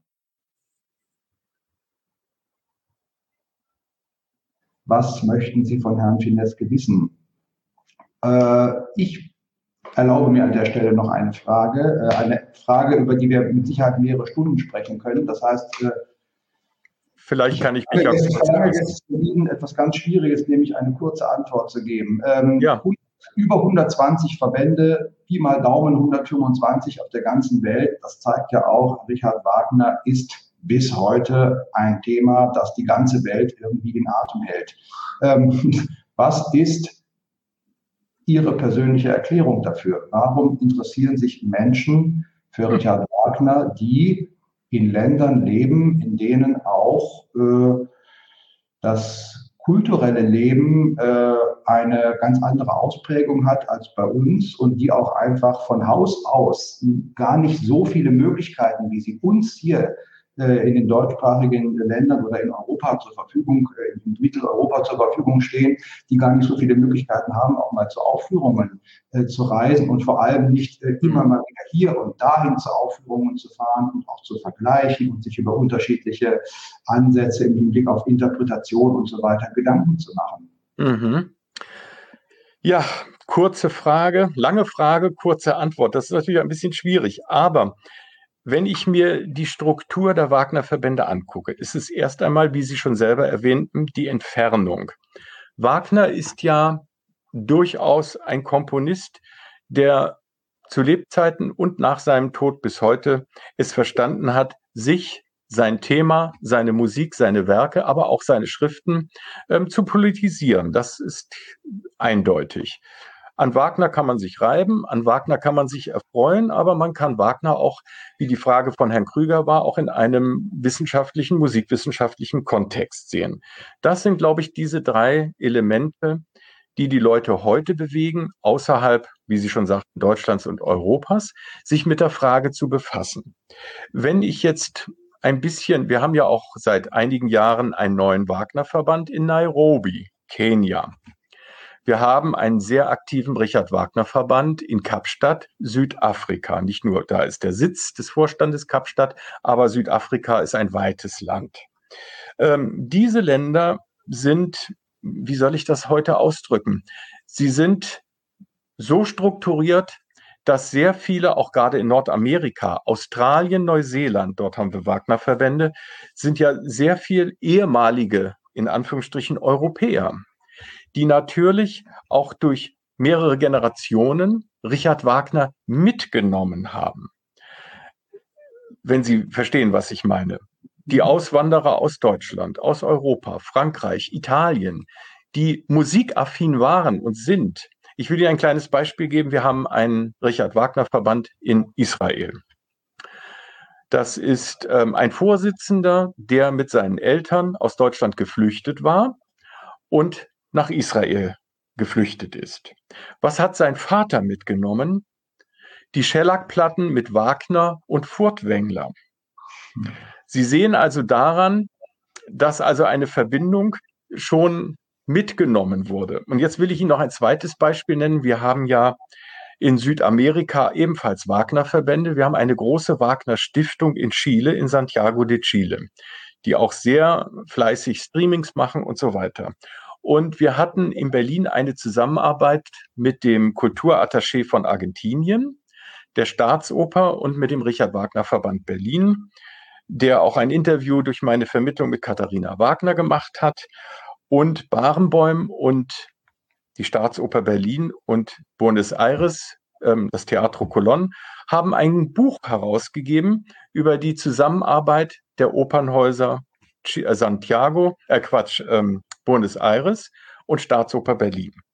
was möchten Sie von Herrn Fineske wissen? Äh, ich erlaube mir an der Stelle noch eine Frage, äh, eine Frage, über die wir mit Sicherheit mehrere Stunden sprechen können. Das heißt, äh, vielleicht kann ich mich ja ganz kurz fassen. Jetzt für Ihnen etwas ganz Schwieriges, nämlich eine kurze Antwort zu geben. Ähm, ja. Über hundertzwanzig Verbände, Pi mal Daumen hundertfünfundzwanzig auf der ganzen Welt. Das zeigt ja auch, Richard Wagner ist bis heute ein Thema, das die ganze Welt irgendwie in Atem hält. Ähm, was ist Ihre persönliche Erklärung dafür? Warum interessieren sich Menschen für Richard Wagner, die in Ländern leben, in denen auch äh, das kulturelle Leben äh, eine ganz andere Ausprägung hat als bei uns und die auch einfach von Haus aus gar nicht so viele Möglichkeiten, wie sie uns hier äh, in den deutschsprachigen Ländern oder in Europa zur Verfügung, äh, in Mitteleuropa zur Verfügung stehen, die gar nicht so viele Möglichkeiten haben, auch mal zu Aufführungen äh, zu reisen und vor allem nicht äh, immer mal wieder hier und dahin zu Aufführungen zu fahren und auch zu vergleichen und sich über unterschiedliche Ansätze im Hinblick auf Interpretation und so weiter Gedanken zu machen. Mhm. Ja, kurze Frage, lange Frage, kurze Antwort. Das ist natürlich ein bisschen schwierig, aber wenn ich mir die Struktur der Wagner-Verbände angucke, ist es erst einmal, wie Sie schon selber erwähnten, die Entfernung. Wagner ist ja durchaus ein Komponist, der zu Lebzeiten und nach seinem Tod bis heute es verstanden hat, sich, sein Thema, seine Musik, seine Werke, aber auch seine Schriften ähm, zu politisieren. Das ist eindeutig. An Wagner kann man sich reiben, an Wagner kann man sich erfreuen, aber man kann Wagner auch, wie die Frage von Herrn Krüger war, auch in einem wissenschaftlichen, musikwissenschaftlichen Kontext sehen. Das sind, glaube ich, diese drei Elemente, die die Leute heute bewegen, außerhalb, wie Sie schon sagten, Deutschlands und Europas, sich mit der Frage zu befassen. Wenn ich jetzt ein bisschen, wir haben ja auch seit einigen Jahren einen neuen Wagner-Verband in Nairobi, Kenia. Wir haben einen sehr aktiven Richard-Wagner-Verband in Kapstadt, Südafrika. Nicht nur, da ist der Sitz des Vorstandes Kapstadt, aber Südafrika ist ein weites Land. Ähm, diese Länder sind, wie soll ich das heute ausdrücken? Sie sind so strukturiert, dass sehr viele, auch gerade in Nordamerika, Australien, Neuseeland, dort haben wir Wagner-Verbände, sind ja sehr viel ehemalige, in Anführungsstrichen, Europäer, die natürlich auch durch mehrere Generationen Richard Wagner mitgenommen haben. Wenn Sie verstehen, was ich meine. Die Auswanderer aus Deutschland, aus Europa, Frankreich, Italien, die musikaffin waren und sind. Ich will Ihnen ein kleines Beispiel geben. Wir haben einen Richard Wagner Verband in Israel. Das ist ähm, ein Vorsitzender, der mit seinen Eltern aus Deutschland geflüchtet war und nach Israel geflüchtet ist. Was hat sein Vater mitgenommen? Die Schellackplatten mit Wagner und Furtwängler. Sie sehen also daran, dass also eine Verbindung schon mitgenommen wurde. Und jetzt will ich Ihnen noch ein zweites Beispiel nennen. Wir haben ja in Südamerika ebenfalls Wagner-Verbände. Wir haben eine große Wagner-Stiftung in Chile, in Santiago de Chile, die auch sehr fleißig Streamings machen und so weiter. Und wir hatten in Berlin eine Zusammenarbeit mit dem Kulturattaché von Argentinien, der Staatsoper und mit dem Richard Wagner Verband Berlin, der auch ein Interview durch meine Vermittlung mit Katharina Wagner gemacht hat. Und Barenboim und die Staatsoper Berlin und Buenos Aires, ähm, das Teatro Colón, haben ein Buch herausgegeben über die Zusammenarbeit der Opernhäuser Santiago, äh Quatsch, ähm, Buenos Aires und Staatsoper Berlin.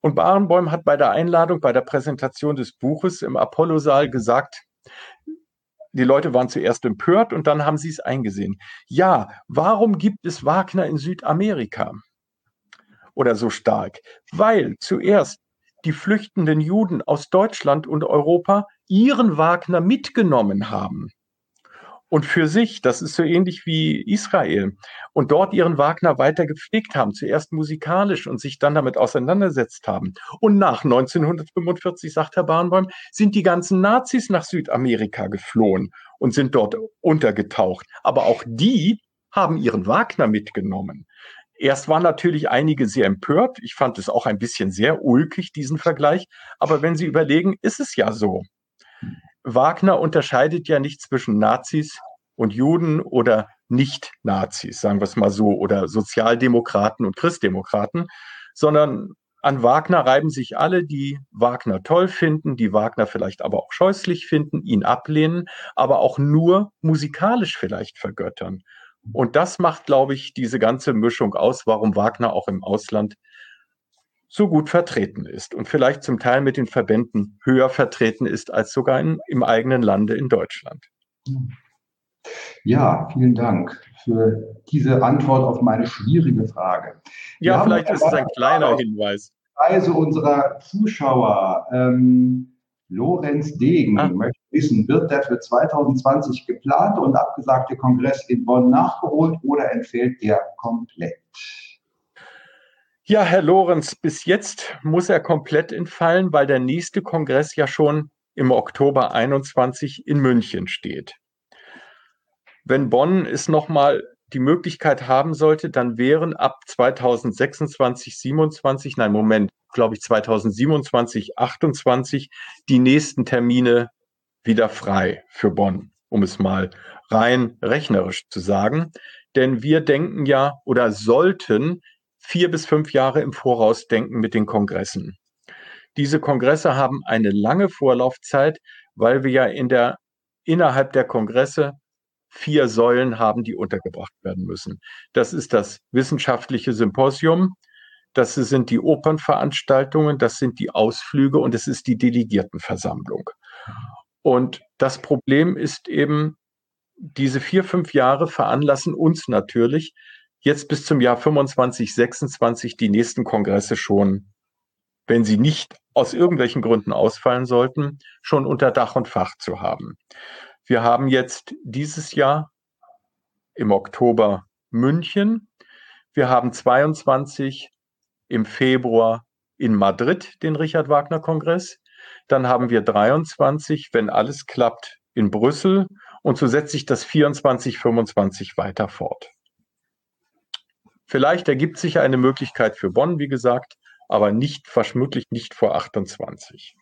Und Barenboim hat bei der Einladung, bei der Präsentation des Buches im Apollo-Saal gesagt, die Leute waren zuerst empört und dann haben sie es eingesehen. Ja, warum gibt es Wagner in Südamerika? Oder so stark? Weil zuerst die flüchtenden Juden aus Deutschland und Europa ihren Wagner mitgenommen haben. Und für sich, das ist so ähnlich wie Israel, und dort ihren Wagner weiter gepflegt haben, zuerst musikalisch und sich dann damit auseinandersetzt haben. Und nach neunzehnhundertfünfundvierzig, sagt Herr Barenboim, sind die ganzen Nazis nach Südamerika geflohen und sind dort untergetaucht. Aber auch die haben ihren Wagner mitgenommen. Erst waren natürlich einige sehr empört. Ich fand es auch ein bisschen sehr ulkig, diesen Vergleich. Aber wenn Sie überlegen, ist es ja so. Wagner unterscheidet ja nicht zwischen Nazis und Juden oder Nicht-Nazis, sagen wir es mal so, oder Sozialdemokraten und Christdemokraten, sondern an Wagner reiben sich alle, die Wagner toll finden, die Wagner vielleicht aber auch scheußlich finden, ihn ablehnen, aber auch nur musikalisch vielleicht vergöttern. Und das macht, glaube ich, diese ganze Mischung aus, warum Wagner auch im Ausland so gut vertreten ist und vielleicht zum Teil mit den Verbänden höher vertreten ist als sogar in, im eigenen Lande in Deutschland. Ja, vielen Dank für diese Antwort auf meine schwierige Frage. Ja, vielleicht ist es ein kleiner Hinweis. Reise unserer Zuschauer, ähm, Lorenz Degen, ah. möchte wissen, wird der für zwanzig zwanzig geplante und abgesagte Kongress in Bonn nachgeholt oder entfällt der komplett? Ja, Herr Lorenz, bis jetzt muss er komplett entfallen, weil der nächste Kongress ja schon im Oktober einundzwanzig in München steht. Wenn Bonn es nochmal die Möglichkeit haben sollte, dann wären ab zweitausendsechsundzwanzig, siebenundzwanzig, nein, Moment, glaube ich zweitausendsiebenundzwanzig, achtundzwanzig die nächsten Termine wieder frei für Bonn, um es mal rein rechnerisch zu sagen. Denn wir denken ja oder sollten vier bis fünf Jahre im Voraus denken mit den Kongressen. Diese Kongresse haben eine lange Vorlaufzeit, weil wir ja in der, innerhalb der Kongresse vier Säulen haben, die untergebracht werden müssen. Das ist das wissenschaftliche Symposium, das sind die Opernveranstaltungen, das sind die Ausflüge und es ist die Delegiertenversammlung. Und das Problem ist eben, diese vier, fünf Jahre veranlassen uns natürlich, jetzt bis zum Jahr fünfundzwanzig, sechsundzwanzig die nächsten Kongresse schon, wenn sie nicht aus irgendwelchen Gründen ausfallen sollten, schon unter Dach und Fach zu haben. Wir haben jetzt dieses Jahr im Oktober München. Wir haben zweiundzwanzig im Februar in Madrid den Richard-Wagner-Kongress. Dann haben wir dreiundzwanzig, wenn alles klappt, in Brüssel. Und so setzt sich das vierundzwanzig, fünfundzwanzig weiter fort. Vielleicht ergibt sich eine Möglichkeit für Bonn, wie gesagt, aber nicht, vermutlich nicht vor achtundzwanzig.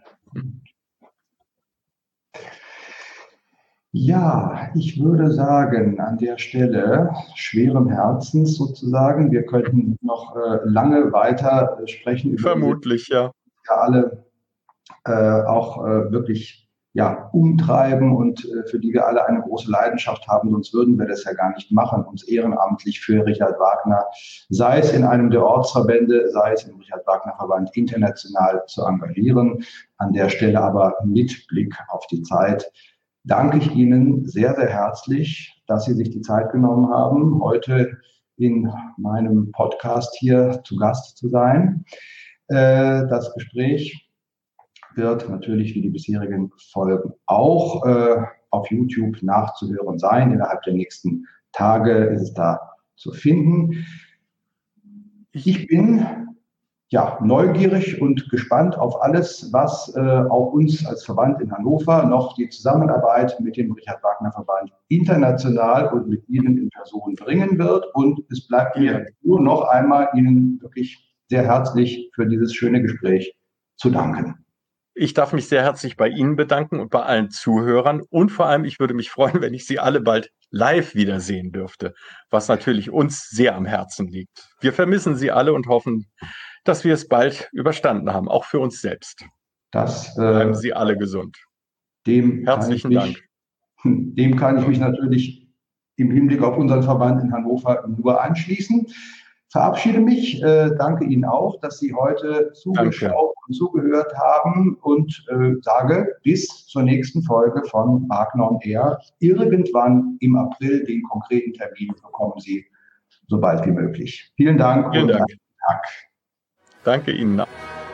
Ja, ich würde sagen, an der Stelle schweren Herzens sozusagen, wir könnten noch äh, lange weiter äh, sprechen. Über Vermutlich, ja. Ja, alle äh, auch äh, wirklich ja, umtreiben und äh, für die wir alle eine große Leidenschaft haben, sonst würden wir das ja gar nicht machen, uns ehrenamtlich für Richard Wagner, sei es in einem der Ortsverbände, sei es im Richard-Wagner-Verband international zu engagieren. An der Stelle aber mit Blick auf die Zeit danke ich Ihnen sehr, sehr herzlich, dass Sie sich die Zeit genommen haben, heute in meinem Podcast hier zu Gast zu sein. Äh, das Gespräch wird natürlich wie die bisherigen Folgen auch äh, auf YouTube nachzuhören sein. Innerhalb der nächsten Tage ist es da zu finden. Ich bin ja neugierig und gespannt auf alles, was äh, auch uns als Verband in Hannover noch die Zusammenarbeit mit dem Richard-Wagner-Verband international und mit Ihnen in Person bringen wird. Und es bleibt mir nur noch einmal Ihnen wirklich sehr herzlich für dieses schöne Gespräch zu danken. Ich darf mich sehr herzlich bei Ihnen bedanken und bei allen Zuhörern. Und vor allem, ich würde mich freuen, wenn ich Sie alle bald live wiedersehen dürfte, was natürlich uns sehr am Herzen liegt. Wir vermissen Sie alle und hoffen, dass wir es bald überstanden haben, auch für uns selbst. Das, äh, Bleiben Sie alle gesund. Dem Herzlichen mich, Dank. Dem kann ich mich natürlich im Hinblick auf unseren Verband in Hannover nur anschließen. verabschiede mich, äh, danke Ihnen auch, dass Sie heute zugeschaut Danke. und zugehört haben und äh, sage bis zur nächsten Folge von Wagner on Air. Irgendwann im April, den konkreten Termin bekommen Sie so bald wie möglich. Vielen Dank Vielen und Dank. Tag. Danke Ihnen.